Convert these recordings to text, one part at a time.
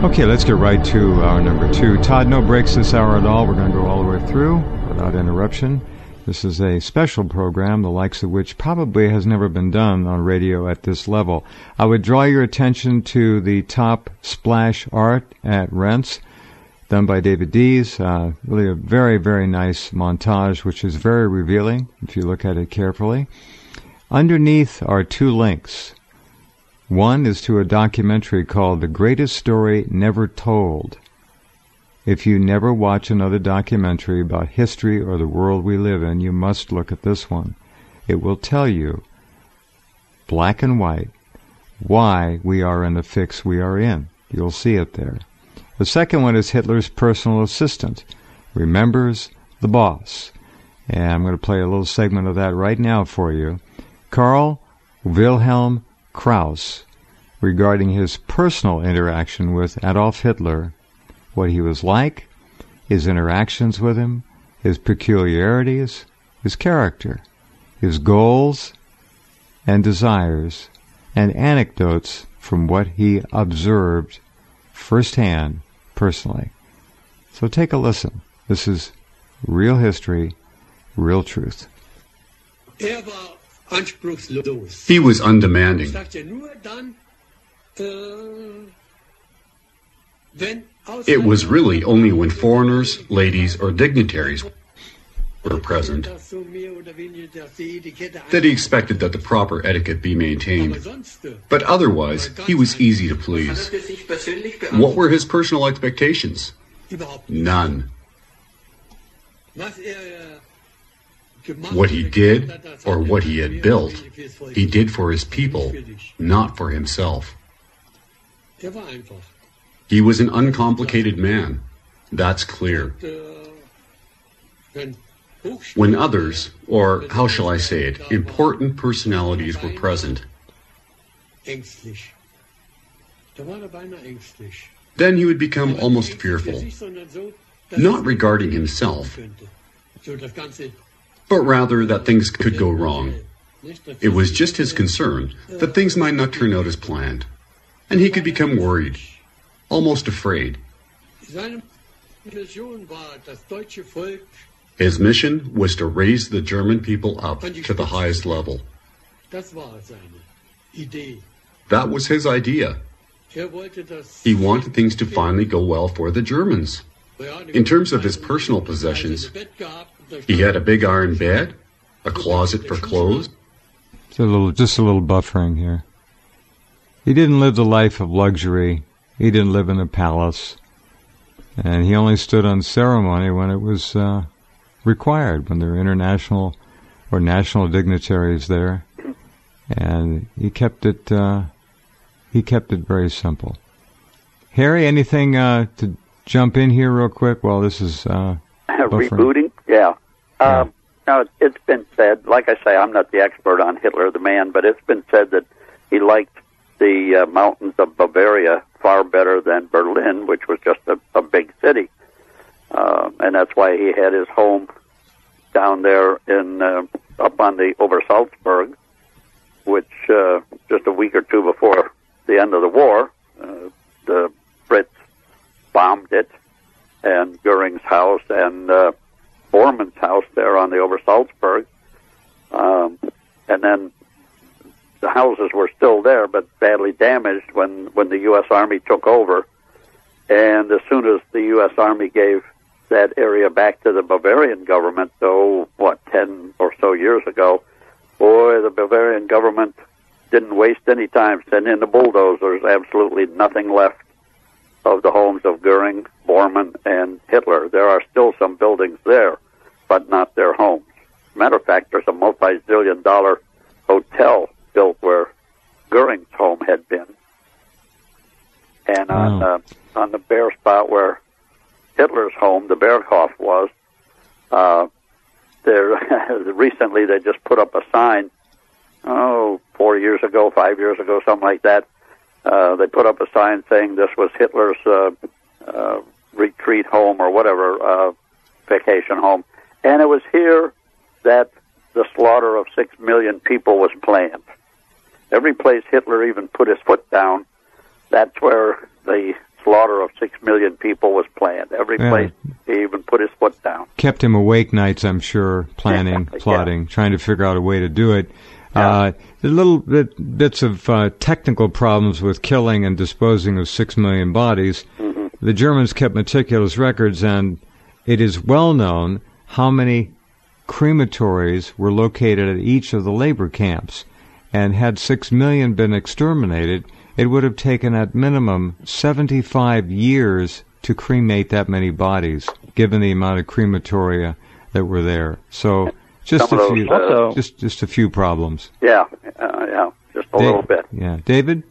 Okay, let's get right to our number 2. Todd, no breaks this hour at all. We're going to go all the way through without interruption. This is a special program, the likes of which probably has never been done on radio at this level. I would draw your attention to the top splash art at Rents, done by David Dees. Really a very, very nice montage, which is very revealing if you look at it carefully. Underneath are 2 links. One is to a documentary called The Greatest Story Never Told. If you never watch another documentary about history or the world we live in, you must look at this one. It will tell you, black and white, why we are in the fix we are in. You'll see it there. The second one is Hitler's personal assistant, remembers the boss. And I'm going to play a little segment of that right now for you. Karl Wilhelm Krauss, regarding his personal interaction with Adolf Hitler, what he was like, his interactions with him, his peculiarities, his character, his goals and desires, and anecdotes from what he observed firsthand, personally. So take a listen. This is real history, real truth. He was undemanding. It was really only when foreigners, ladies, or dignitaries were present that he expected that the proper etiquette be maintained. But otherwise, he was easy to please. What were his personal expectations? None. What he did, or what he had built, he did for his people, not for himself. He was an uncomplicated man. That's clear. When others, or how shall I say it, important personalities were present, then he would become almost fearful, not regarding himself, but rather that things could go wrong. It was just his concern that things might not turn out as planned, and he could become worried, almost afraid. His mission was to raise the German people up to the highest level. That was his idea. He wanted things to finally go well for the Germans. In terms of his personal possessions, he had a big iron bed, a closet for clothes. Just a little buffering here. He didn't live the life of luxury. He didn't live in a palace. And he only stood on ceremony when it was required, when there were international or national dignitaries there. And he kept it very simple. Harry, anything to jump in here real quick while this is rebooting? Yeah. Now, it's been said, like I say, I'm not the expert on Hitler the man, but it's been said that he liked the mountains of Bavaria far better than Berlin, which was just a big city. And that's why he had his home down there in up on the Obersalzberg, which just a week or two before the end of the war, the Brits bombed it, and Goering's house and Bormann's house there on the Obersalzberg. And then the houses were still there, but badly damaged when the U.S. Army took over. And as soon as the U.S. Army gave that area back to the Bavarian government, 10 or so years ago, boy, the Bavarian government didn't waste any time sending in the bulldozers. Absolutely nothing left of the homes of Goering, Bormann, and Hitler. There are still some buildings there, but not their homes. Matter of fact, there's a multi-zillion-dollar hotel built where Goering's home had been. And on the bare spot where Hitler's home, the Berghof, was, there recently they just put up a sign, 4 years ago, 5 years ago, something like that. They put up a sign saying this was Hitler's retreat home or whatever, vacation home. And it was here that the slaughter of 6 million people was planned. Every place Hitler even put his foot down, that's where the slaughter of 6 million people was planned. Every place he even put his foot down. Kept him awake nights, I'm sure, planning, plotting, trying to figure out a way to do it. The little bits of technical problems with killing and disposing of 6 million bodies. Mm-hmm. The Germans kept meticulous records, and it is well known how many crematories were located at each of the labor camps. And had 6 million been exterminated, it would have taken at minimum 75 years to cremate that many bodies, given the amount of crematoria that were there. So just a few, just a few problems. Yeah, just a little bit. Yeah, David.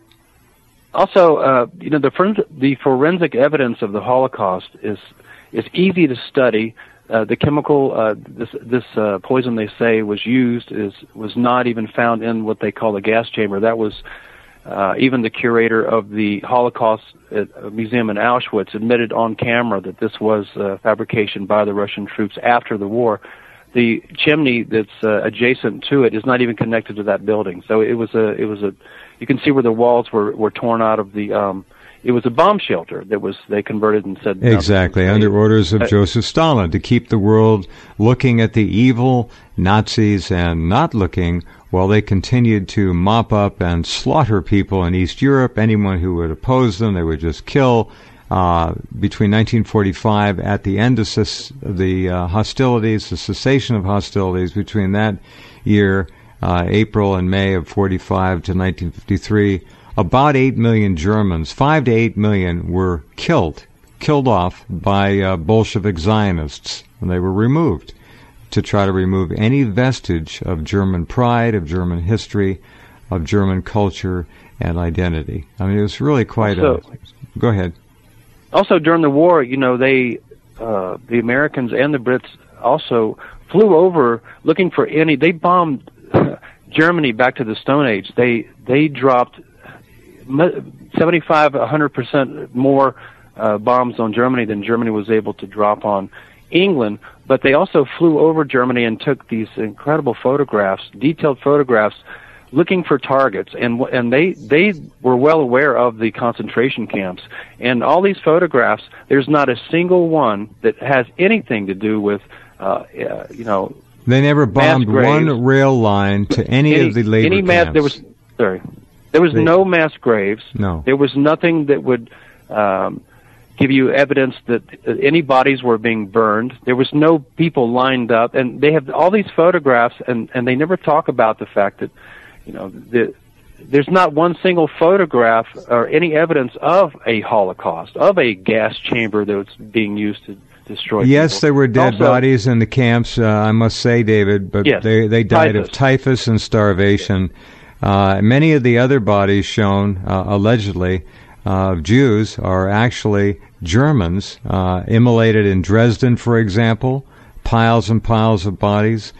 Also, the forensic evidence of the Holocaust is easy to study. The chemical, this poison they say was used was not even found in what they call the gas chamber. That was even the curator of the Holocaust Museum in Auschwitz admitted on camera that this was fabrication by the Russian troops after the war. The chimney that's adjacent to it is not even connected to that building. So it was a. You can see where the walls were torn out of the. It was a bomb shelter they converted and said exactly under orders of Joseph Stalin to keep the world looking at the evil Nazis and not looking while they continued to mop up and slaughter people in East Europe. Anyone who would oppose them, they would just kill. Between 1945, at the end of the hostilities, the cessation of hostilities between that year, April and May of 45 to 1953. About 8 million Germans, 5 to 8 million, were killed off by Bolshevik Zionists, and they were removed to try to remove any vestige of German pride, of German history, of German culture and identity. I mean, it was really quite Go ahead. Also, during the war, the Americans and the Brits also flew over looking for they bombed Germany back to the Stone Age. They dropped 75-100% more bombs on Germany than Germany was able to drop on England. But they also flew over Germany and took these incredible photographs, detailed photographs, looking for targets. And they were well aware of the concentration camps. And all these photographs, there's not a single one that has anything to do with, They never bombed one rail line to any of the labor camps. There was no mass graves. No. There was nothing that would give you evidence that any bodies were being burned. There was no people lined up. And they have all these photographs, and they never talk about the fact that, there's not one single photograph or any evidence of a Holocaust, of a gas chamber that was being used to destroy Yes, people. there were dead bodies in the camps, I must say, David, but yes, they died of typhus and starvation. Many of the other bodies shown, allegedly, of Jews are actually Germans, immolated in Dresden, for example, piles and piles of bodies.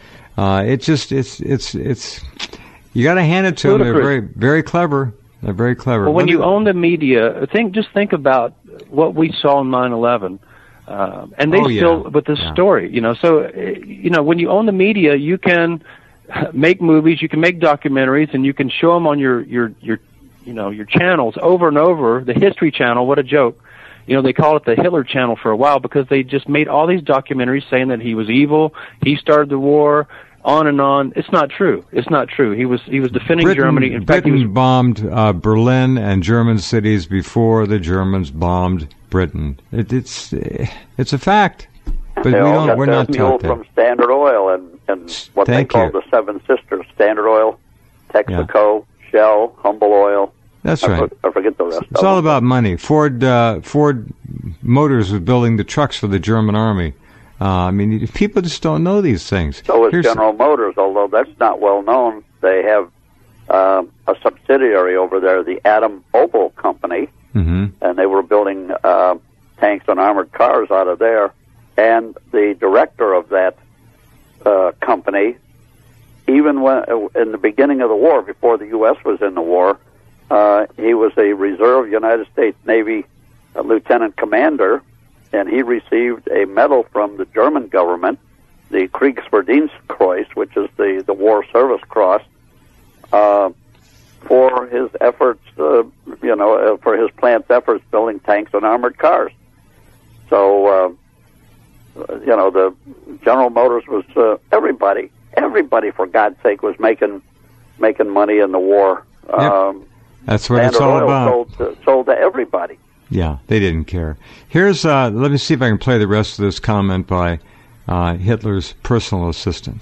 It's you got to hand it to them. They're very, very clever. They're very clever. Well, when you own the media, just think about what we saw in 9/11, and they with the story, So, when you own the media, you can make movies, you can make documentaries, and you can show them on your channels over and over. The History Channel, what a joke. They called it the Hitler Channel for a while because they just made all these documentaries saying that he was evil, he started the war, on and on. It's not true. It's not true. He was defending Germany. In fact, Britain bombed Berlin and German cities before the Germans bombed Britain. It's a fact. But we're not taught that. From Standard Oil and what they call the Seven Sisters: Standard Oil, Texaco, Shell, Humble Oil. That's right. I forget the rest. It's all about money. Ford Motors was building the trucks for the German army. People just don't know these things. So is General Motors, although that's not well known. They have a subsidiary over there, the Adam Opel Company, and they were building tanks and armored cars out of there. And the director of that company, even when in the beginning of the war, before the U.S. was in the war, he was a reserve United States Navy lieutenant commander, and he received a medal from the German government, the Kriegsverdienstkreuz, which is the War Service Cross, for his efforts, for his plant's efforts building tanks and armored cars. So, the General Motors was everybody, for God's sake, was making money in the war. Yep. That's what it's all about. Sold to everybody. Yeah, they didn't care. Here's, let me see if I can play the rest of this comment by Hitler's personal assistant.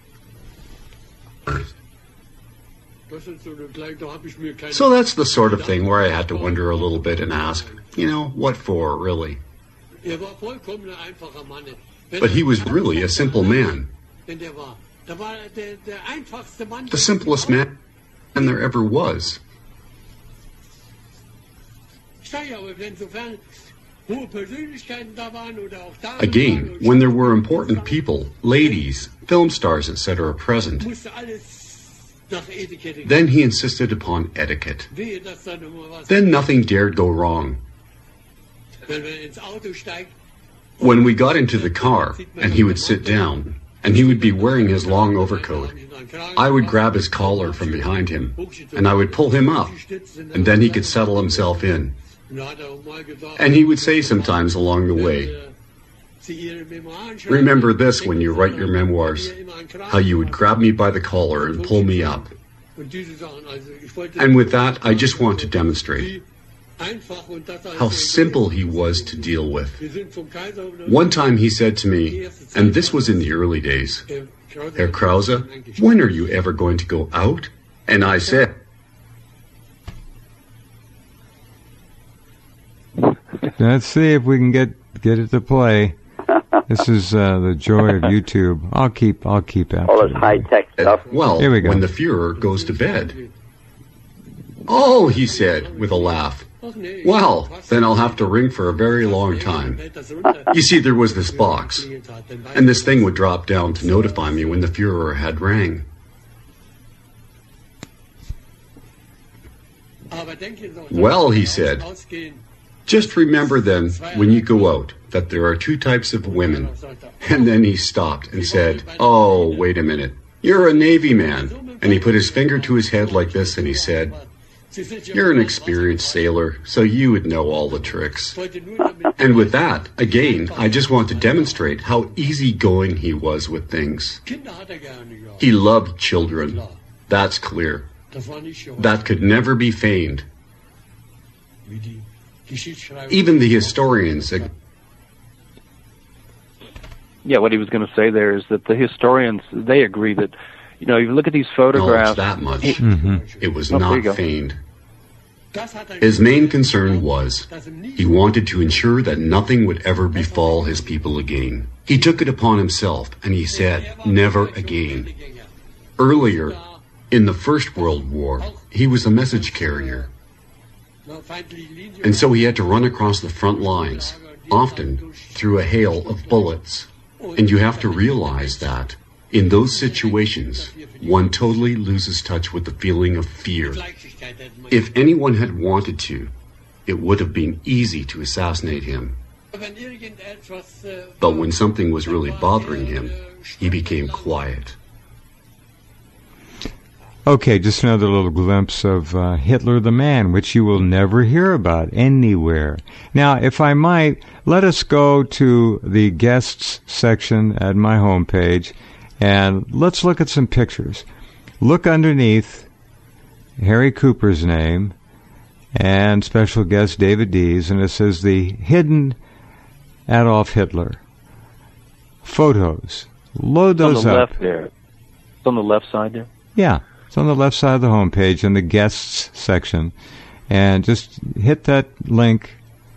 So that's the sort of thing where I had to wonder a little bit and ask, what for, really? But he was really a simple man. The simplest man there ever was. Again, when there were important people, ladies, film stars, etc. present, then he insisted upon etiquette. Then nothing dared go wrong. When we got into the car, and he would sit down, and he would be wearing his long overcoat, I would grab his collar from behind him, and I would pull him up, and then he could settle himself in. And he would say sometimes along the way, "Remember this when you write your memoirs, how you would grab me by the collar and pull me up." And with that, I just want to demonstrate how simple he was to deal with. One time he said to me, and this was in the early days, "Herr Krause, when are you ever going to go out?" And I said, let's see if we can get it to play. This is the joy of YouTube. I'll keep after. All this high-tech stuff. Well, here we go. When the Fuhrer goes to bed. "Oh," he said with a laugh. "Well, then I'll have to ring for a very long time." You see, there was this box, and this thing would drop down to notify me when the Fuhrer had rang. "Well," he said, "just remember then, when you go out, that there are two types of women." And then he stopped and said, "Oh, wait a minute. You're a Navy man." And he put his finger to his head like this, and he said, "You're an experienced sailor, so you would know all the tricks." And with that, again, I just want to demonstrate how easygoing he was with things. He loved children. That's clear. That could never be feigned. Even the historians... Yeah, what he was going to say there is that the historians, they agree that, you look at these photographs... that much. It was not feigned. His main concern was he wanted to ensure that nothing would ever befall his people again. He took it upon himself, and he said, "Never again." Earlier, in the First World War, he was a message carrier. And so he had to run across the front lines, often through a hail of bullets. And you have to realize that, in those situations, one totally loses touch with the feeling of fear. If anyone had wanted to, it would have been easy to assassinate him. But when something was really bothering him, he became quiet. Okay, just another little glimpse of Hitler the man, which you will never hear about anywhere. Now, if I might, let us go to the guests section at my homepage, and let's look at some pictures. Look underneath Harry Cooper's name and special guest David Dees, and it says the hidden Adolf Hitler. Photos. Load those up. On the left there. It's on the left side there? Yeah. It's on the left side of the homepage in the guests section. And just hit that link,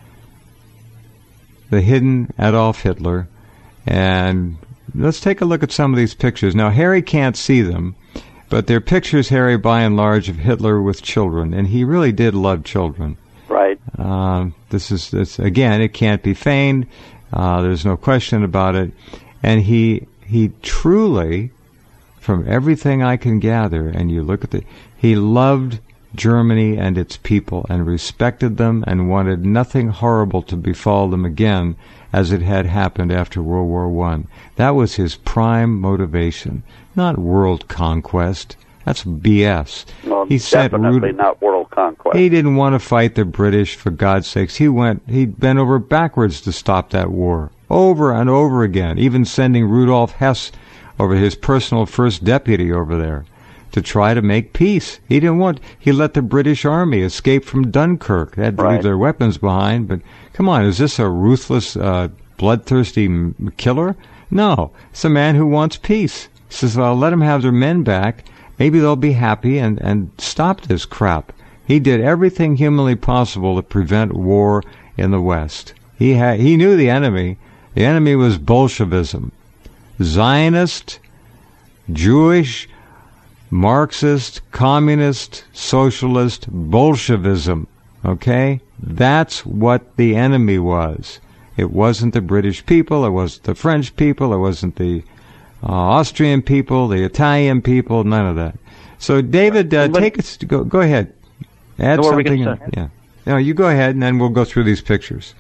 the hidden Adolf Hitler, and let's take a look at some of these pictures. Now, Harry can't see them, but they're pictures, Harry, by and large, of Hitler with children, and he really did love children. Right. This again, it can't be feigned. There's no question about it. And he truly, from everything I can gather, and you look at he loved Germany and its people and respected them and wanted nothing horrible to befall them again as it had happened after World War I. That was his prime motivation, not world conquest, That's BS. Well, he definitely not world conquest. He didn't want to fight the British, for God's sakes. He bent over backwards to stop that war, over and over again, even sending Rudolf Hess over, his personal first deputy over there, to try to make peace. He let the British army escape from Dunkirk. They had to leave their weapons behind, but come on, is this a ruthless, bloodthirsty killer? No, it's a man who wants peace. He says, well, let them have their men back. Maybe they'll be happy and stop this crap. He did everything humanly possible to prevent war in the West. He knew the enemy. The enemy was Bolshevism. Zionist, Jewish, Marxist, communist, socialist, Bolshevism. Okay? That's what the enemy was. It wasn't the British people. It wasn't the French people. It wasn't the Austrian people, the Italian people, none of that. So, David, take us. Go ahead. Add something. Yeah. No, you go ahead, and then we'll go through these pictures.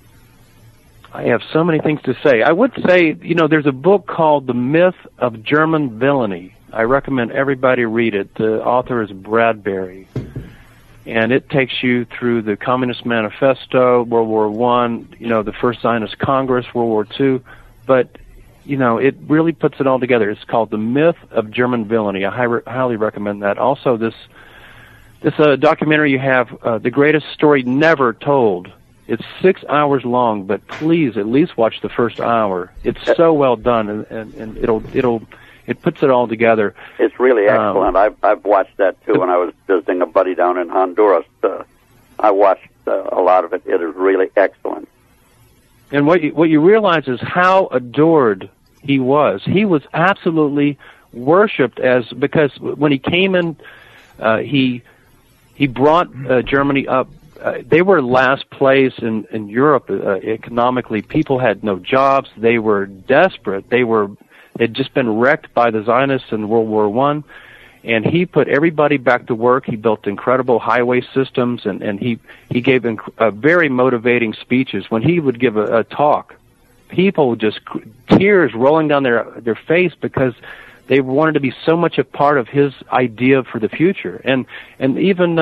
I have so many things to say. I would say, there's a book called The Myth of German Villainy. I recommend everybody read it. The author is Bradbury. And it takes you through the Communist Manifesto, World War I, the First Zionist Congress, World War II. But it really puts it all together. It's called The Myth of German Villainy. I highly recommend that. Also, this documentary you have, The Greatest Story Never Told. It's 6 hours long, but please at least watch the first hour. It's so well done, and it puts it all together. It's really excellent. I've watched that too when I was visiting a buddy down in Honduras. I watched a lot of it. It is really excellent. And what you realize is how adored he was. He was absolutely worshipped because when he came in, he brought Germany up. They were last place in Europe economically. People had no jobs. They were desperate. They'd just been wrecked by the Zionists in World War I. And he put everybody back to work. He built incredible highway systems, and he gave very motivating speeches. When he would give a talk, people just tears rolling down their face because they wanted to be so much a part of his idea for the future. And even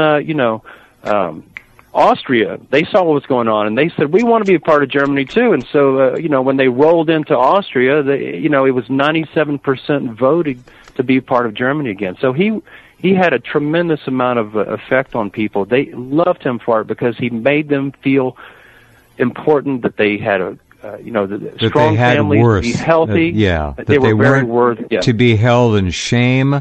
Austria, they saw what was going on, and they said, we want to be a part of Germany too. And so when they rolled into Austria, it was 97% voted to be part of Germany again. So he had a tremendous amount of effect on people. They loved him for it because he made them feel important, that they had the strong families, to be healthy. They were very worthy to be held in shame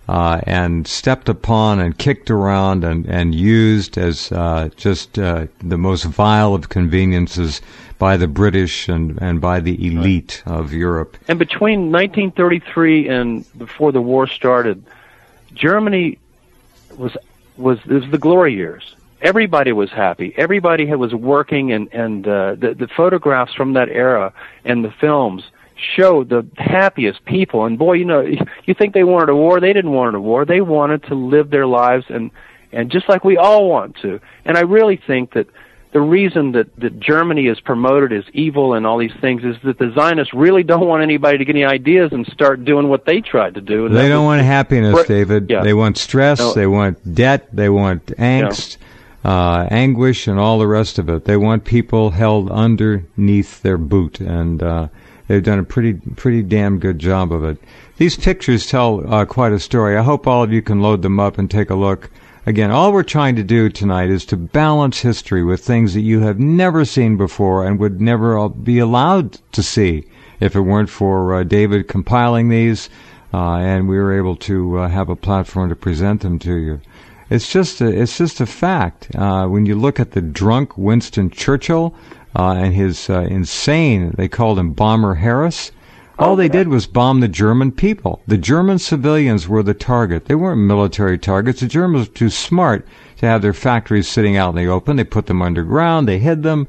and stepped upon and kicked around and used as just the most vile of conveniences by the British and by the elite of Europe. And between 1933 and before the war started, Germany was the glory years. Everybody was happy. Everybody was working, and the photographs from that era and the films showed the happiest people. And boy, you think they wanted a war? They didn't want a war. They wanted to live their lives, and just like we all want to. And I really think that the reason that Germany is promoted as evil and all these things is that the Zionists really don't want anybody to get any ideas and start doing what they tried to do. They don't want happiness, David. Yeah. They want stress. They want debt. They want angst, anguish, and all the rest of it. They want people held underneath their boot, and they've done a pretty damn good job of it. These pictures tell quite a story. I hope all of you can load them up and take a look. Again, all we're trying to do tonight is to balance history with things that you have never seen before and would never be allowed to see if it weren't for David compiling these, and we were able to have a platform to present them to you. It's just a fact. When you look at the drunk Winston Churchill and his insane, they called him Bomber Harris. All they did was bomb the German people. The German civilians were the target. They weren't military targets. The Germans were too smart to have their factories sitting out in the open. They put them underground. They hid them.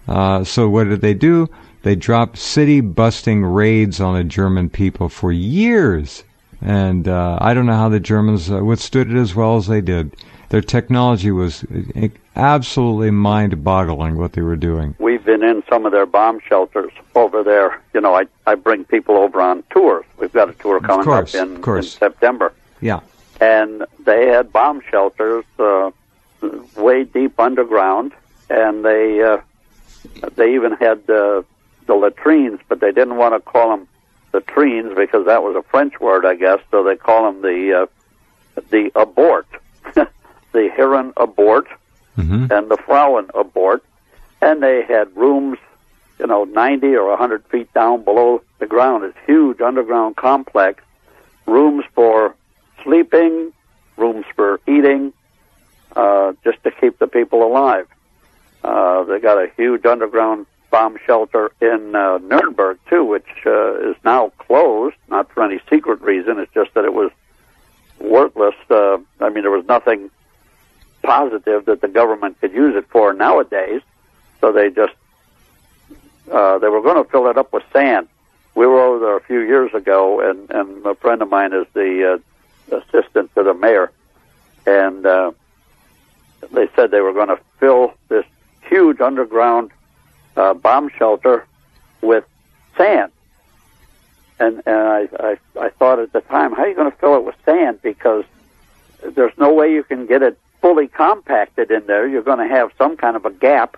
So what did they do? They dropped city-busting raids on the German people for years. And I don't know how the Germans withstood it as well as they did. Their technology was absolutely mind-boggling what they were doing. We've been in some of their bomb shelters over there. I bring people over on tours. We've got a tour coming up in September. Yeah. and they had bomb shelters way deep underground, and they even had the latrines, but they didn't want to call them latrines because that was a French word, I guess. So they call them the abort, the Herren abort, and the Frauen abort, and they had rooms, 90 or 100 feet down below the ground. It's huge underground complex, rooms for sleeping, rooms for eating, just to keep the people alive. They got a huge underground bomb shelter in Nuremberg, too, which is now closed, not for any secret reason. It's just that it was worthless. There was nothing positive that the government could use it for nowadays, so they just they were going to fill it up with sand. We were over there a few years ago, and a friend of mine is the assistant to the mayor, and they said they were going to fill this huge underground bomb shelter with sand. And I thought at the time, how are you going to fill it with sand? Because there's no way you can get it fully compacted in there. You're going to have some kind of a gap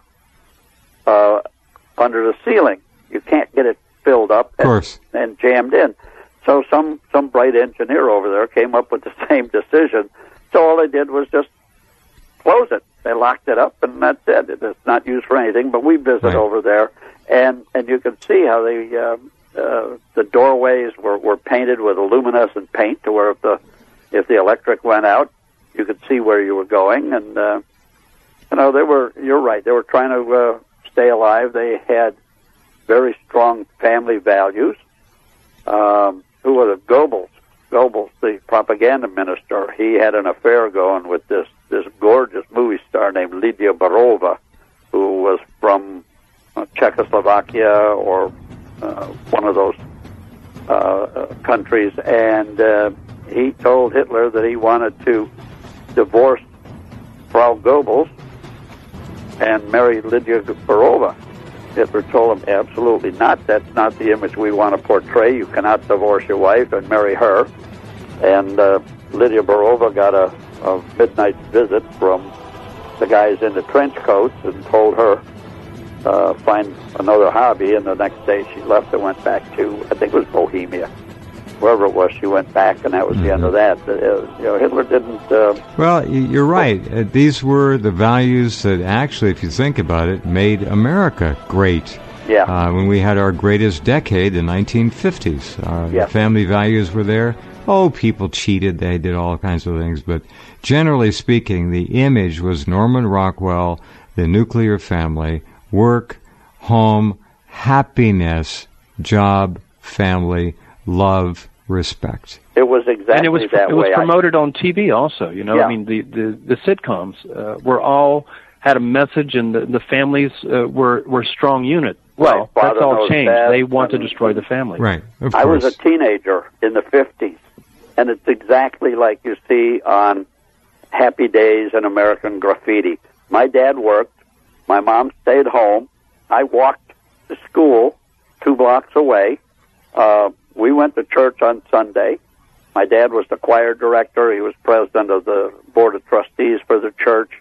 under the ceiling. You can't get it filled up and jammed in. So some bright engineer over there came up with the same decision. So all they did was just close it. They locked it up, and that's it. It's not used for anything. But we visit over there, and you can see how the doorways were painted with luminescent paint to where if the electric went out, you could see where you were going. And you're right. They were trying to stay alive. They had very strong family values. Who were the Goebbels? Goebbels, the propaganda minister, he had an affair going with this gorgeous movie star named Lydia Barova, who was from Czechoslovakia or one of those countries, and he told Hitler that he wanted to divorce Frau Goebbels and marry Lydia Barova. Hitler told him, absolutely not. That's not the image we want to portray. You cannot divorce your wife and marry her. And Lydia Barova got a midnight visit from the guys in the trench coats and told her, find another hobby. And the next day she left and went back to, I think it was Bohemia. Wherever it was, she went back, and that was the end of that. Hitler didn't... Well, you're right. These were the values that actually, if you think about it, made America great. Yeah. When we had our greatest decade, the 1950s. The family values were there. Oh, people cheated. They did all kinds of things. But generally speaking, the image was Norman Rockwell, the nuclear family, work, home, happiness, job, family, love, respect. It was exactly and it was, that it way. was promoted on TV also. I mean, the sitcoms were all had a message, and the families were a strong unit. Well, right. That's all changed. They want to destroy the family. Right. Of course. I was a teenager in the 50s, and it's exactly like you see on Happy Days and American Graffiti. My dad worked. My mom stayed home. I walked to school 2 blocks away. We went to church on Sunday. My dad was the choir director. He was president of the board of trustees for the church.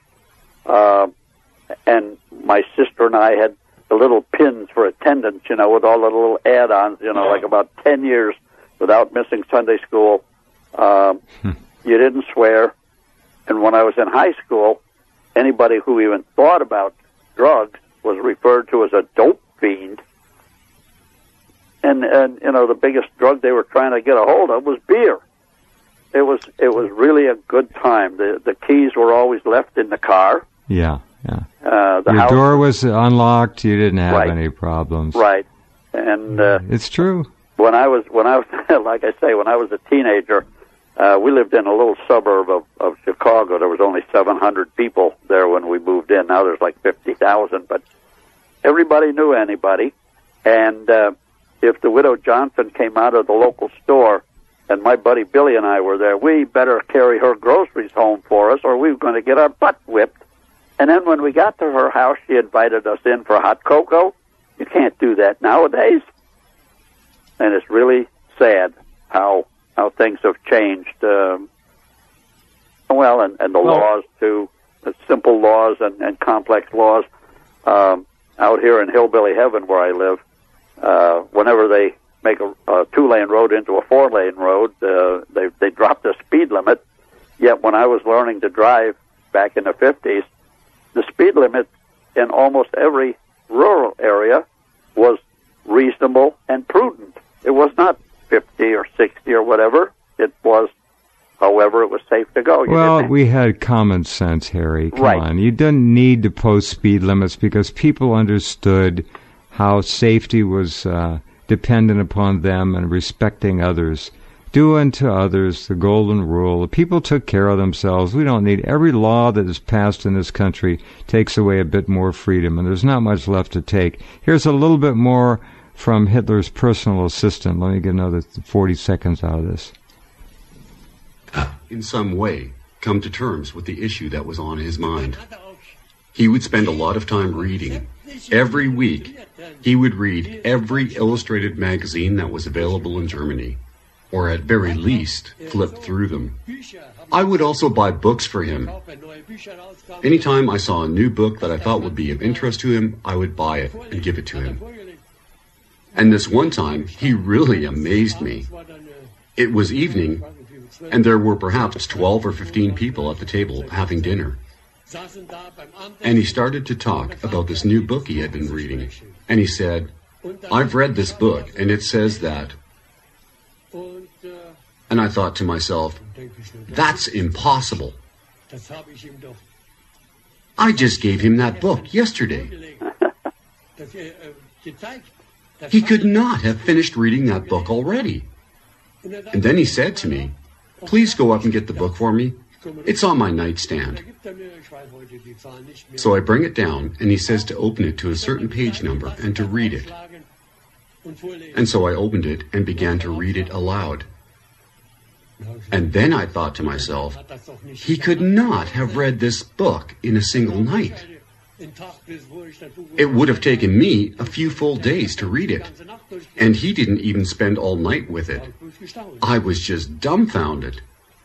And my sister and I had the little pins for attendance, with all the little add-ons, like about 10 years without missing Sunday school. You didn't swear. And when I was in high school, anybody who even thought about drugs was referred to as a dope fiend. And the biggest drug they were trying to get a hold of was beer. It was really a good time. The keys were always left in the car. Yeah. Your door was unlocked. You didn't have any problems. Right. And it's true. When I was like I say, when I was a teenager, we lived in a little suburb of Chicago. There was only 700 people there when we moved in. Now there's like 50,000, but everybody knew anybody. And if the Widow Johnson came out of the local store and my buddy Billy and I were there, we better carry her groceries home for us or we were going to get our butt whipped. And then when we got to her house, she invited us in for hot cocoa. You can't do that nowadays. And it's really sad how things have changed. Well, and the laws, too, the simple laws and complex laws. Out here in Hillbilly Heaven, where I live, whenever they make a two-lane road into a four-lane road, they drop the speed limit. Yet when I was learning to drive back in the 50s, the speed limit in almost every rural area was reasonable and prudent. It was not 50 or 60 or whatever. It was, however, it was safe to go. Well, we had common sense, Harry. Come on. You didn't need to post speed limits because people understood how safety was dependent upon them and respecting others. Do unto others, the golden rule. The people took care of themselves. We don't need every law that is passed in this country takes away a bit more freedom, and there's not much left to take. Here's a little bit more from Hitler's personal assistant. Let me get another 40 seconds out of this. In some way, come to terms with the issue that was on his mind. He would spend a lot of time reading. Every week, he would read every illustrated magazine that was available in Germany, or at very least, flip through them. I would also buy books for him. Anytime I saw a new book that I thought would be of interest to him, I would buy it and give it to him. And this one time, he really amazed me. It was evening, and there were perhaps 12 or 15 people at the table having dinner. And he started to talk about this new book he had been reading. And he said, "I've read this book, and it says that." And I thought to myself, that's impossible. I just gave him that book yesterday. He could not have finished reading that book already. And then he said to me, "Please go up and get the book for me. It's on my nightstand." So I bring it down, and he says to open it to a certain page number and to read it. And so I opened it and began to read it aloud. And then I thought to myself, he could not have read this book in a single night. It would have taken me a few full days to read it, and he didn't even spend all night with it. I was just dumbfounded.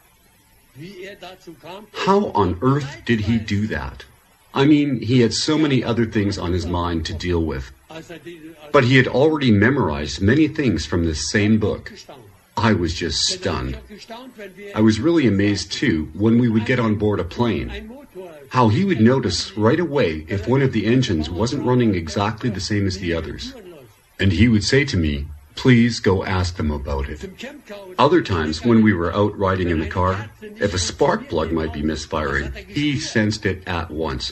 How on earth did he do that? I mean, he had so many other things on his mind to deal with, but he had already memorized many things from this same book. I was just stunned. I was really amazed, too, when we would get on board a plane, how he would notice right away if one of the engines wasn't running exactly the same as the others. And he would say to me, "Please go ask them about it." Other times, when we were out riding in the car, if a spark plug might be misfiring, he sensed it at once.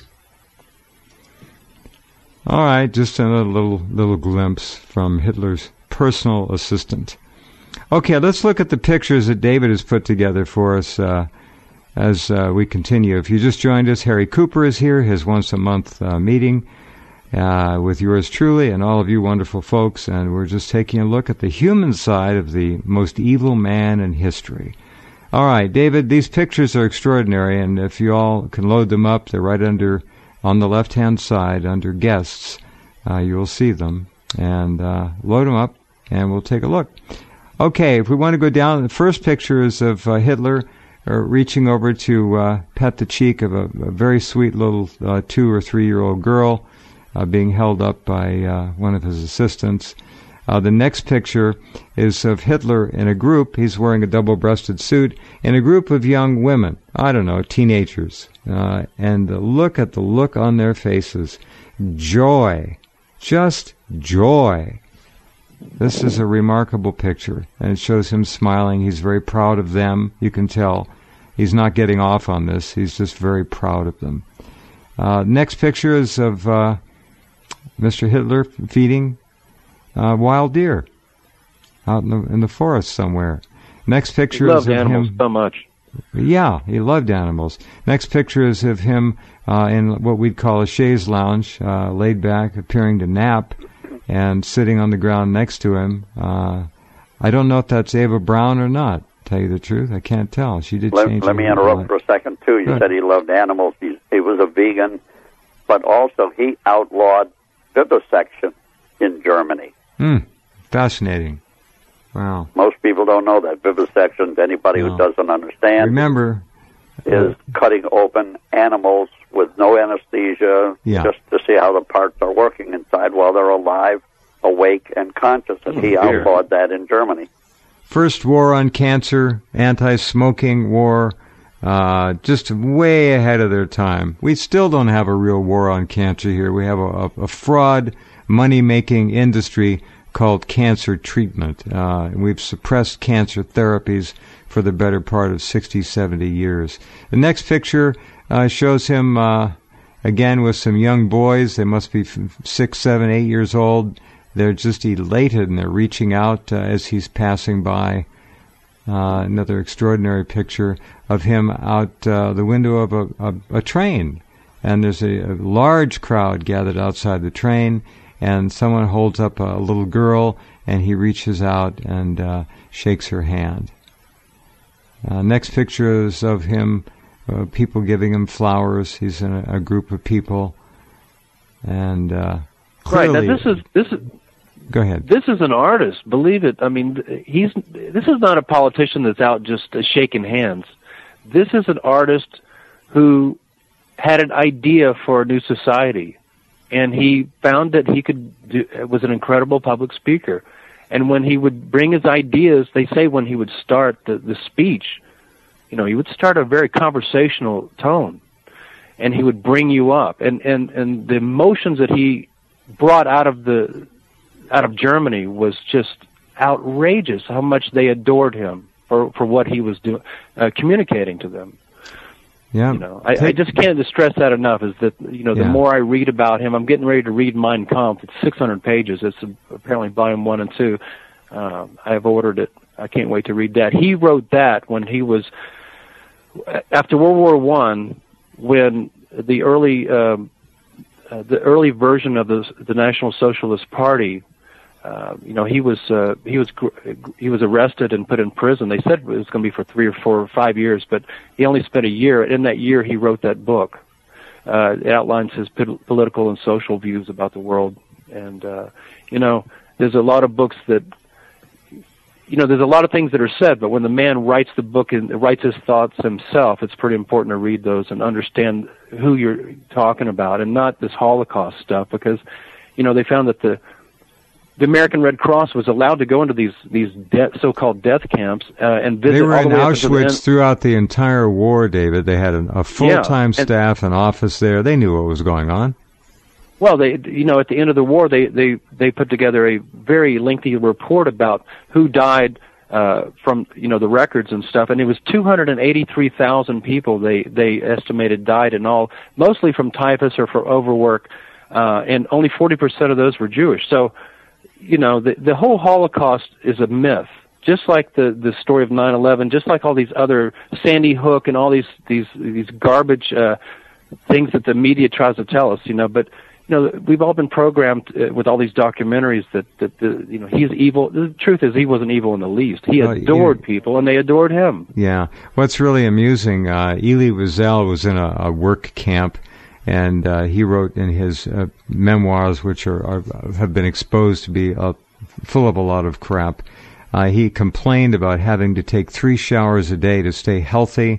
All right, just another little glimpse from Hitler's personal assistant. Okay, let's look at the pictures that David has put together for us as we continue. If you just joined us, Harry Cooper is here, his once-a-month meeting with yours truly and all of you wonderful folks, and we're just taking a look at the human side of the most evil man in history. All right, David, these pictures are extraordinary, and if you all can load them up, they're right on the left-hand side under guests. You will see them, and load them up, and we'll take a look. Okay, if we want to go down, the first picture is of Hitler reaching over to pet the cheek of a very sweet little 2 or 3-year-old girl being held up by one of his assistants. The next picture is of Hitler in a group. He's wearing a double-breasted suit in a group of young women, I don't know, teenagers. And look at the look on their faces. Joy. Just joy. This is a remarkable picture, and it shows him smiling. He's very proud of them. You can tell he's not getting off on this. He's just very proud of them. Next picture is of Mr. Hitler feeding wild deer out in the forest somewhere. Next picture is of him. He loved animals so much. Yeah, he loved animals. Next picture is of him in what we'd call a chaise lounge, laid back, appearing to nap, and sitting on the ground next to him. I don't know if that's Ava Braun or not, to tell you the truth. I can't tell. She did change. Let me interrupt for a second, too. You said he loved animals. He was a vegan, but also he outlawed vivisection in Germany. Fascinating. Wow. Most people don't know that. Vivisection, anybody who doesn't understand. Remember, is cutting open animals with no anesthesia, just to see how the parts are working inside while they're alive, awake, and conscious. And he outlawed that in Germany. First war on cancer, anti-smoking war, just way ahead of their time. We still don't have a real war on cancer here. We have a fraud, money-making industry called cancer treatment. We've suppressed cancer therapies for the better part of 60, 70 years. The next picture shows him again with some young boys. They must be 6, 7, 8 years old. They're just elated, and they're reaching out as he's passing by. Another extraordinary picture of him out the window of a train. And there's a large crowd gathered outside the train, and someone holds up a little girl, and he reaches out and shakes her hand. Next picture is of him, people giving him flowers. He's in a group of people, and clearly, right. Now this is. Go ahead. This is an artist, believe it. I mean, this is not a politician that's out just shaking hands. This is an artist who had an idea for a new society, and he found that he was an incredible public speaker. And when he would bring his ideas, they say when he would start the speech, he would start a very conversational tone, and he would bring you up. And the emotions that he brought out of Germany was just outrageous, how much they adored him for what he was doing, communicating to them. Yeah. I just can't stress that enough, is that, the more I read about him, I'm getting ready to read Mein Kampf. It's 600 pages. It's apparently volume 1 and 2. I have ordered it. I can't wait to read that. He wrote that when he was, after World War I, when the early version of the National Socialist Party, he was arrested and put in prison. They said it was going to be for 3 or 4 or 5 years, but he only spent a year. In that year, he wrote that book. It outlines his political and social views about the world. And there's a lot of books that, there's a lot of things that are said, but when the man writes the book and writes his thoughts himself, it's pretty important to read those and understand who you're talking about, and not this Holocaust stuff, because they found that the American Red Cross was allowed to go into these so-called death camps and visit. They were all the in way Auschwitz throughout the entire war, David. They had a full-time staff and office there. They knew what was going on. Well, they, at the end of the war, they put together a very lengthy report about who died from the records and stuff, and it was 283,000 people they estimated died in all, mostly from typhus or for overwork, and only 40% of those were Jewish. So, the whole Holocaust is a myth, just like the story of 9/11, just like all these other Sandy Hook and all these garbage things that the media tries to tell us, But we've all been programmed with all these documentaries that he's evil. The truth is, he wasn't evil in the least. He adored people, and they adored him. Yeah. What's really amusing, Elie Wiesel was in a work camp, and he wrote in his memoirs, which have been exposed to be full of a lot of crap. He complained about having to take 3 showers a day to stay healthy,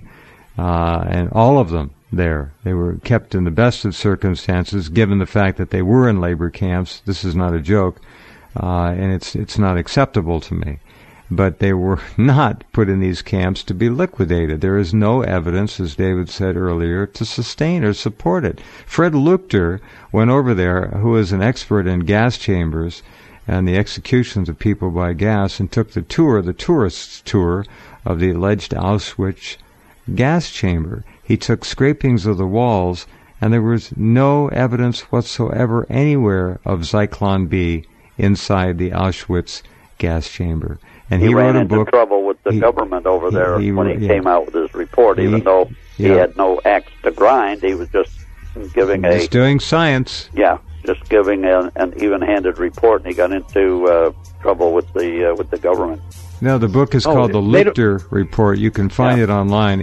and all of them there. They were kept in the best of circumstances, given the fact that they were in labor camps. This is not a joke, and it's not acceptable to me. But they were not put in these camps to be liquidated. There is no evidence, as David said earlier, to sustain or support it. Fred Luchter went over there, who is an expert in gas chambers and the executions of people by gas, and took the tourist's tour of the alleged Auschwitz gas chamber. He took scrapings of the walls, and there was no evidence whatsoever anywhere of Zyklon B inside the Auschwitz gas chamber. And he wrote a book. Ran into trouble with the government over there when he came out with his report, even though he had no axe to grind. He was just doing science. Yeah, just giving an even-handed report, and he got into trouble with the government. No, the book is called the Luchter Report. You can find it online,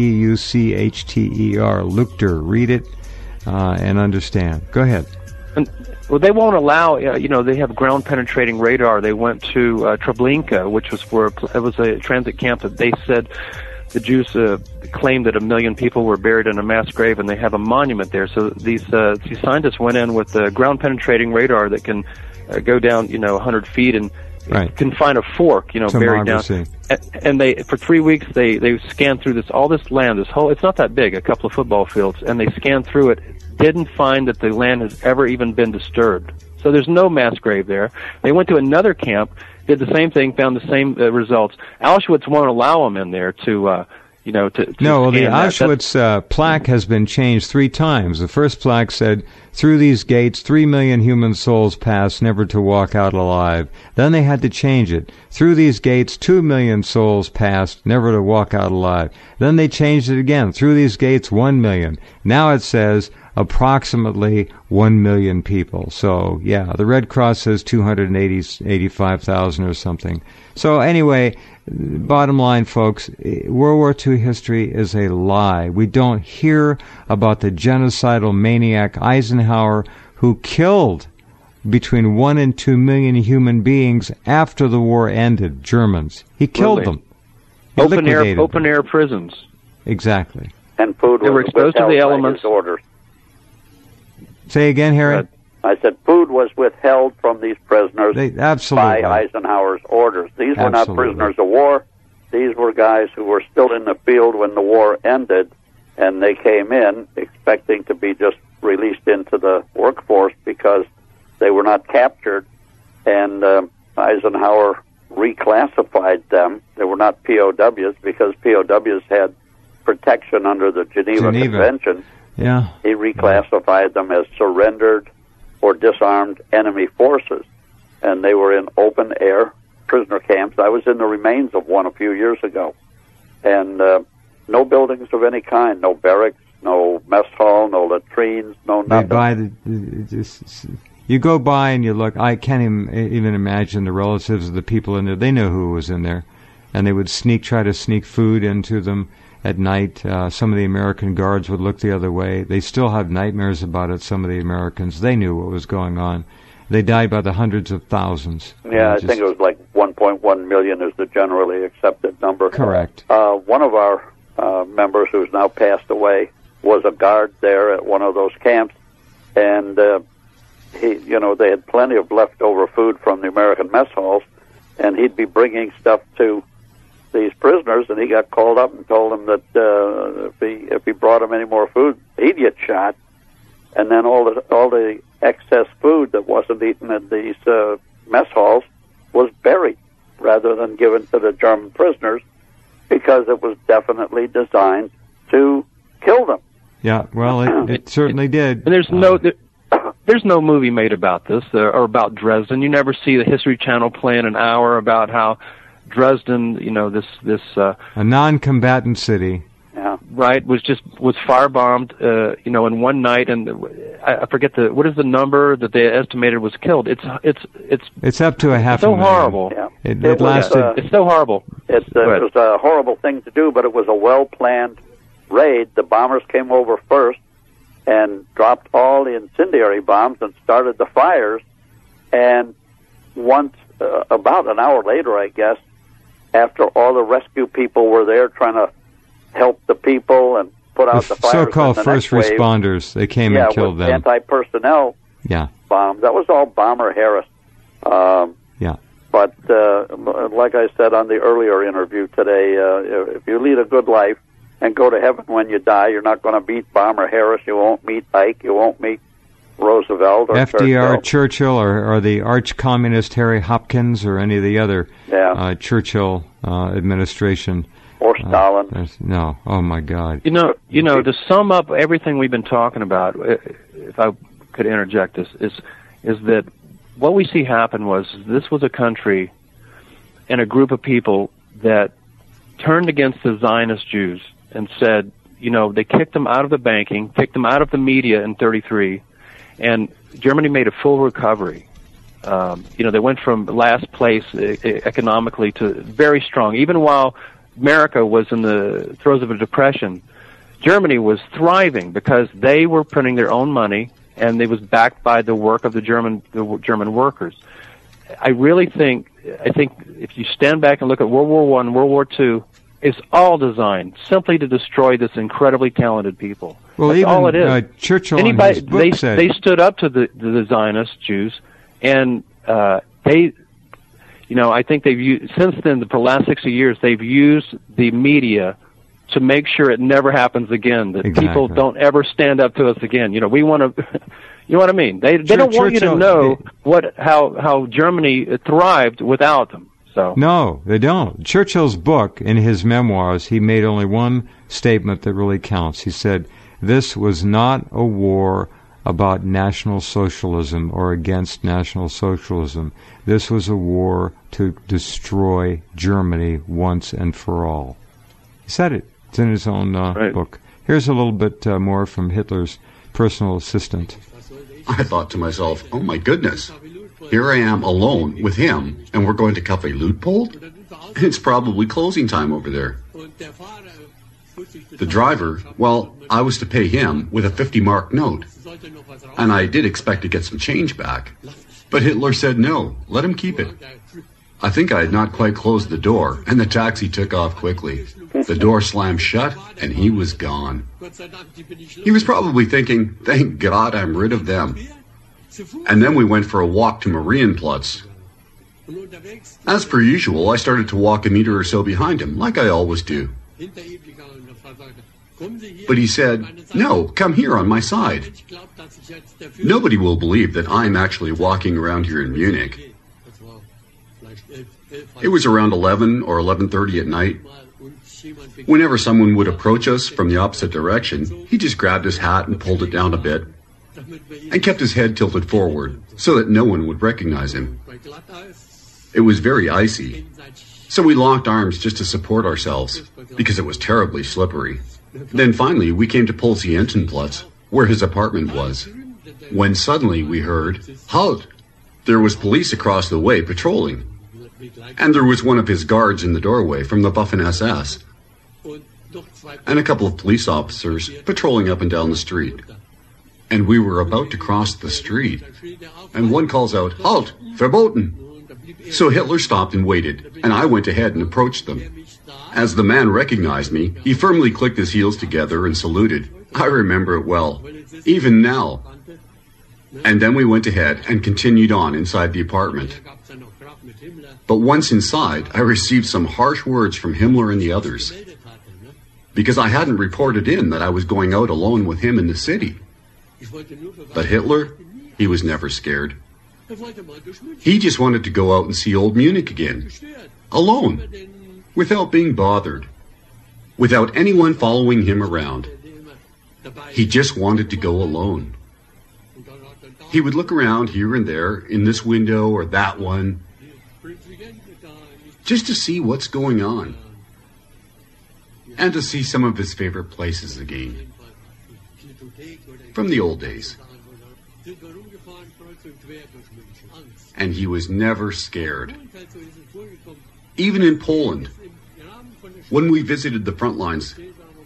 Leuchter, Luchter. Read it and understand. Go ahead. Well, they won't allow, they have ground-penetrating radar. They went to Treblinka, which was it was a transit camp that they said the Jews claimed that 1 million people were buried in a mass grave, and they have a monument there. So these scientists went in with ground-penetrating radar that can go down, 100 feet and can find a fork, buried down. And they, for 3 weeks, they scanned through all this land, it's not that big, a couple of football fields, and they scanned through it, didn't find that the land has ever even been disturbed. So there's no mass grave there. They went to another camp, did the same thing, found the same results. Auschwitz won't allow them in there to No, well, the Auschwitz plaque has been changed 3 times. The first plaque said, "Through these gates, 3 million human souls passed, never to walk out alive." Then they had to change it. "Through these gates, 2 million souls passed, never to walk out alive." Then they changed it again. "Through these gates, 1 million." Now it says approximately 1 million people. So, yeah, the Red Cross says 285,000 or something. So anyway, bottom line, folks, World War II history is a lie. We don't hear about the genocidal maniac Eisenhower who killed between 1 and 2 million human beings after the war ended, Germans. He killed them. He open air prisons. Exactly. And food they were exposed to the elements. Orders. Say again, Harry? I said food was withheld from these prisoners by Eisenhower's orders. These were not prisoners of war. These were guys who were still in the field when the war ended, and they came in expecting to be just released into the workforce because they were not captured, and Eisenhower reclassified them. They were not POWs because POWs had protection under the Geneva. Convention. Yeah. He reclassified them as surrendered or disarmed enemy forces, and they were in open-air prisoner camps. I was in the remains of one a few years ago, and no buildings of any kind, no barracks, no mess hall, no latrines, no nothing. You go by and you look. I can't even imagine the relatives of the people in there. They know who was in there, and they would try to sneak food into them. At night, some of the American guards would look the other way. They still have nightmares about it, some of the Americans. They knew what was going on. They died by the hundreds of thousands. Yeah, I think it was like 1.1 million is the generally accepted number. Correct. One of our members, who's now passed away, was a guard there at one of those camps, and they had plenty of leftover food from the American mess halls, and he'd be bringing stuff to these prisoners, and he got called up and told them that if he brought him any more food, he'd get shot. And then all the excess food that wasn't eaten in these mess halls was buried rather than given to the German prisoners because it was definitely designed to kill them. Yeah, well, it certainly did. And there's no movie made about this or about Dresden. You never see the History Channel playing an hour about how Dresden, this a non-combatant city, right, was firebombed, in one night, and I forget what is the number that they estimated was killed. It's up to a half. So horrible. Yeah. It lasted. It's so horrible. It was a horrible thing to do, but it was a well-planned raid. The bombers came over first and dropped all the incendiary bombs and started the fires, and once about an hour later, I guess, after all the rescue people were there trying to help the people and put out the fires. So-called first responders, they came and killed them. Anti-personnel bombs. That was all Bomber Harris. But like I said on the earlier interview today, if you lead a good life and go to heaven when you die, you're not going to meet Bomber Harris. You won't meet Ike. You won't meet Roosevelt or FDR, Churchill, or the arch-communist Harry Hopkins, or any of the other Churchill administration. Or Stalin. No, oh my God. To sum up everything we've been talking about, if I could interject this, is that what we see happen was this was a country and a group of people that turned against the Zionist Jews and said, they kicked them out of the banking, kicked them out of the media in 1933, and Germany made a full recovery. They went from last place economically to very strong. Even while America was in the throes of a depression, Germany was thriving because they were printing their own money, and it was backed by the work of the German workers. I think if you stand back and look at World War I, World War II, is all designed simply to destroy this incredibly talented people. Well, that's even all it is. Churchill in his book said they stood up to the Zionist Jews, and they, I think they've used since then. For the last 60 years, they've used the media to make sure it never happens again. That people don't ever stand up to us again. We want to. You know what I mean? They don't want you to know how Germany thrived without them. So no, they don't. Churchill's book, in his memoirs, he made only one statement that really counts. He said, "This was not a war about National Socialism or against National Socialism. This was a war to destroy Germany once and for all." He said it. It's in his own book. Here's a little bit more from Hitler's personal assistant. I thought to myself, oh my goodness, here I am alone with him, and we're going to Café Luitpold? It's probably closing time over there. The driver, well, I was to pay him with a 50-mark note, and I did expect to get some change back. But Hitler said no, let him keep it. I think I had not quite closed the door, and the taxi took off quickly. The door slammed shut, and he was gone. He was probably thinking, thank God I'm rid of them. And then we went for a walk to Marienplatz. As per usual, I started to walk a meter or so behind him, like I always do. But he said, no, come here on my side. Nobody will believe that I'm actually walking around here in Munich. It was around 11 or 11:30 at night. Whenever someone would approach us from the opposite direction, he just grabbed his hat and pulled it down a bit and kept his head tilted forward so that no one would recognize him. It was very icy, so we locked arms just to support ourselves because it was terribly slippery. Then finally we came to Pulsientenplatz, where his apartment was, when suddenly we heard, "Halt!" There was police across the way patrolling, and there was one of his guards in the doorway from the Waffen-SS, and a couple of police officers patrolling up and down the street. And we were about to cross the street, and one calls out, "Halt! Verboten!" So Hitler stopped and waited, and I went ahead and approached them. As the man recognized me, he firmly clicked his heels together and saluted. I remember it well, even now. And then we went ahead and continued on inside the apartment. But once inside, I received some harsh words from Himmler and the others, because I hadn't reported in that I was going out alone with him in the city. But Hitler, he was never scared. He just wanted to go out and see old Munich again, alone, without being bothered, without anyone following him around. He just wanted to go alone. He would look around here and there, in this window or that one, just to see what's going on, and to see some of his favorite places again, from the old days. And he was never scared. Even in Poland, when we visited the front lines,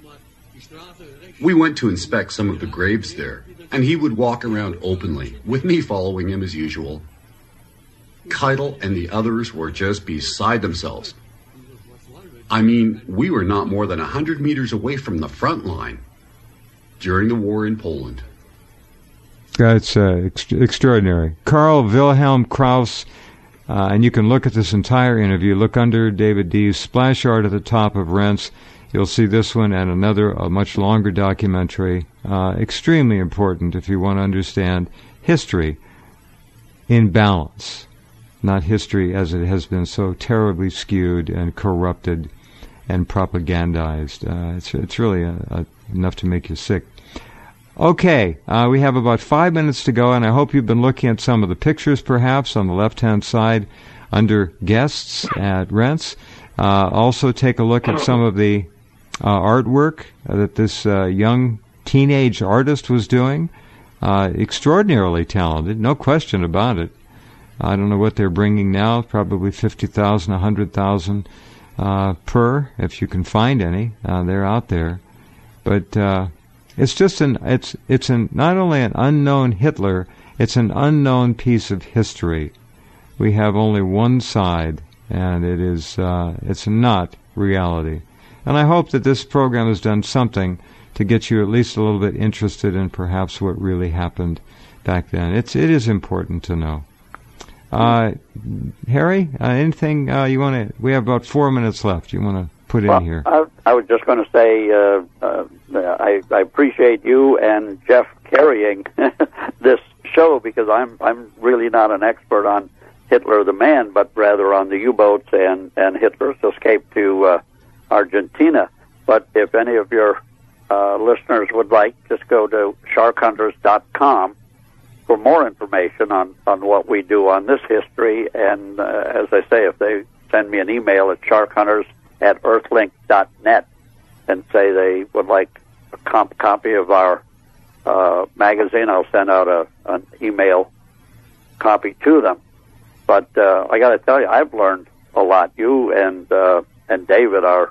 we went to inspect some of the graves there, and he would walk around openly, with me following him as usual. Keitel and the others were just beside themselves. I mean, we were not more than 100 meters away from the front line during the war in Poland. That's extraordinary. Karl Wilhelm Krauss, and you can look at this entire interview. Look under David D's splash art at the top of Rense. You'll see this one and another, a much longer documentary. Extremely important if you want to understand history in balance, not history as it has been so terribly skewed and corrupted and propagandized. It's really enough to make you sick. Okay, we have about 5 minutes to go, and I hope you've been looking at some of the pictures, perhaps, on the left-hand side under guests at Rense. Also take a look at some of the artwork that this young teenage artist was doing. Extraordinarily talented, no question about it. I don't know what they're bringing now, probably 50,000, 100,000 per, if you can find any. They're out there. But it's just it's not only an unknown Hitler, it's an unknown piece of history. We have only one side, and it's not reality. And I hope that this program has done something to get you at least a little bit interested in perhaps what really happened back then. It is important to know. Harry, anything you want to? We have about 4 minutes left. You want to put in here? I was just going to say I appreciate you and Jeff carrying this show, because I'm really not an expert on Hitler the man, but rather on the U-boats and Hitler's escape to Argentina. But if any of your listeners would like, just go to sharkhunters.com for more information on what we do on this history. And as I say, if they send me an email at sharkhunters@earthlink.net and say they would like a copy of our magazine, I'll send out an email copy to them. But I got to tell you, I've learned a lot. You and David are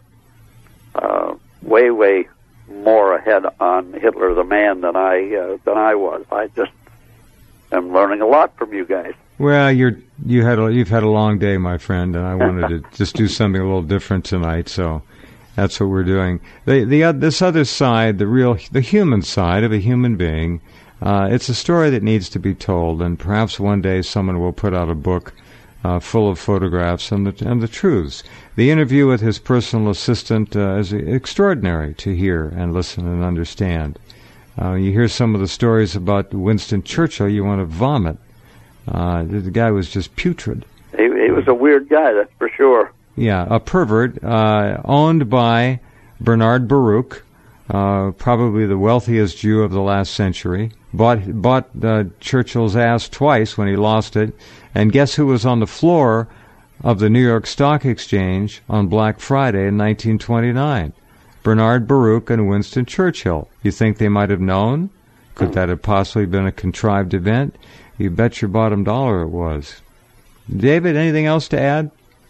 way more ahead on Hitler the man than I was. I just am learning a lot from you guys. Well, you've had a long day, my friend, and I wanted to just do something a little different tonight, so that's what we're doing. This other side, the human side of a human being, it's a story that needs to be told, and perhaps one day someone will put out a book full of photographs and the truths. The interview with his personal assistant is extraordinary to hear and listen and understand. You hear some of the stories about Winston Churchill, you want to vomit. The guy was just putrid. He was a weird guy, that's for sure. Yeah, a pervert, owned by Bernard Baruch, probably the wealthiest Jew of the last century. Bought Churchill's ass twice when he lost it. And guess who was on the floor of the New York Stock Exchange on Black Friday in 1929? Bernard Baruch and Winston Churchill. You think they might have known? Could that have possibly been a contrived event? You bet your bottom dollar it was. David, anything else to add?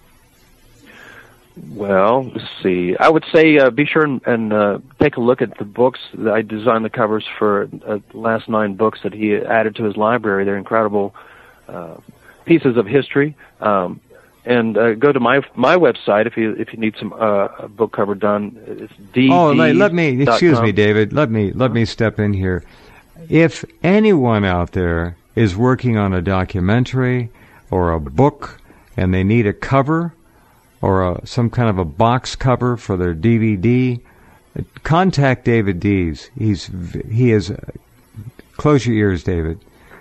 Well, let's see. I would say be sure and take a look at the books. I designed the covers for the last 9 books that he added to his library. They're incredible pieces of history. And go to my website if you need some a book cover done. It's excuse me, David. Let me step in here. If anyone out there is working on a documentary or a book and they need a cover or some kind of a box cover for their DVD, contact David Dees. He is. Close your ears, David.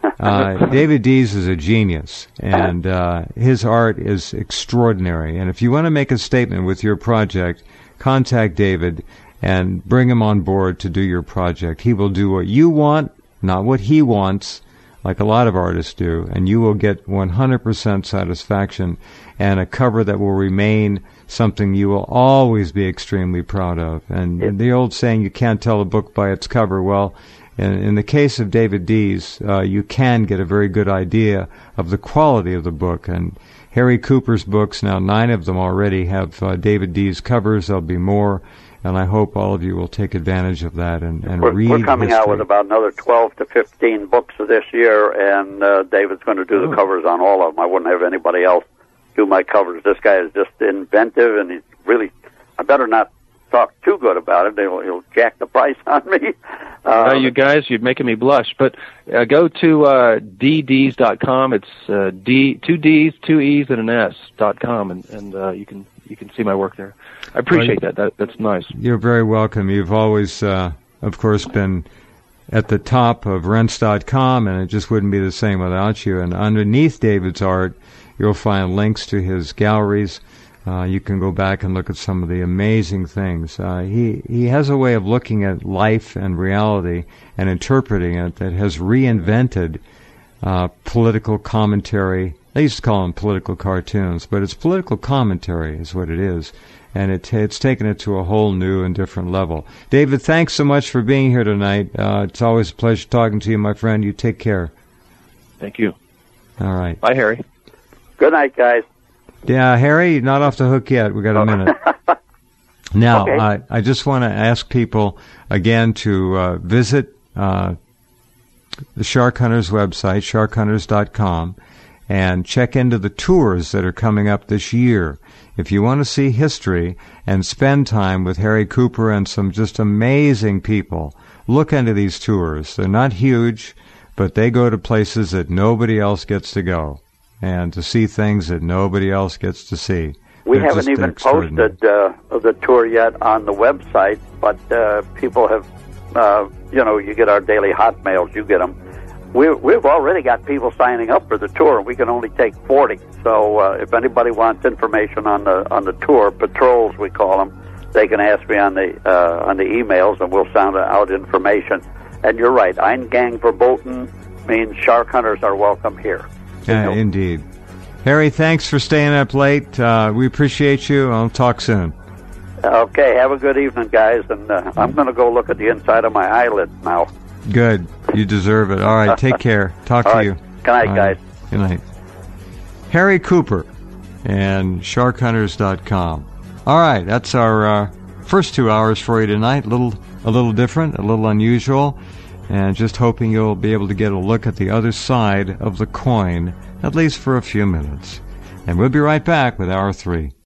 David Dees is a genius, and his art is extraordinary. And if you want to make a statement with your project, contact David and bring him on board to do your project. He will do what you want, not what he wants, like a lot of artists do, and you will get 100% satisfaction and a cover that will remain something you will always be extremely proud of. And the old saying, you can't tell a book by its cover, well, in the case of David Dees, you can get a very good idea of the quality of the book. And Harry Cooper's books, now 9 of them already, have David Dees covers. There'll be more, and I hope all of you will take advantage of that and read We're coming history. Out with about another 12 to 15 books this year, and David's going to do the covers on all of them. I wouldn't have anybody else do my covers. This guy is just inventive, and he's really, I better not talk too good about it. He'll jack the price on me. You guys, you're making me blush. But go to ddees.com. It's 2 D's, 2 E's, and an S.com, and you can see my work there. I appreciate that. That's nice. You're very welcome. You've always, of course, been at the top of Rense.com, and it just wouldn't be the same without you. And underneath David's art, you'll find links to his galleries. You can go back and look at some of the amazing things. He has a way of looking at life and reality and interpreting it that has reinvented political commentary. They used to call them political cartoons, but it's political commentary is what it is. And it's taken it to a whole new and different level. David, thanks so much for being here tonight. It's always a pleasure talking to you, my friend. You take care. Thank you. All right. Bye, Harry. Good night, guys. Yeah, Harry, you're not off the hook yet. We got a minute. Now, okay. I just want to ask people again to visit the Shark Hunters website, sharkhunters.com, and check into the tours that are coming up this year. If you want to see history and spend time with Harry Cooper and some just amazing people, look into these tours. They're not huge, but they go to places that nobody else gets to go, and to see things that nobody else gets to see. We haven't even posted the tour yet on the website, but people have, you get our daily hot mails, you get them. We've already got people signing up for the tour, and we can only take 40. So if anybody wants information on the tour, patrols we call them, they can ask me on the emails, and we'll sound out information. And you're right, Eingang verboten means shark hunters are welcome here. Indeed. Harry, thanks for staying up late. We appreciate you. I'll talk soon. Okay, have a good evening, guys. And I'm going to go look at the inside of my eyelid now. Good. You deserve it. All right, take care. Talk to you. Good night, guys. Good night. Harry Cooper and sharkhunters.com. All right, that's our first 2 hours for you tonight. A little different, a little unusual, and just hoping you'll be able to get a look at the other side of the coin, at least for a few minutes. And we'll be right back with Hour 3.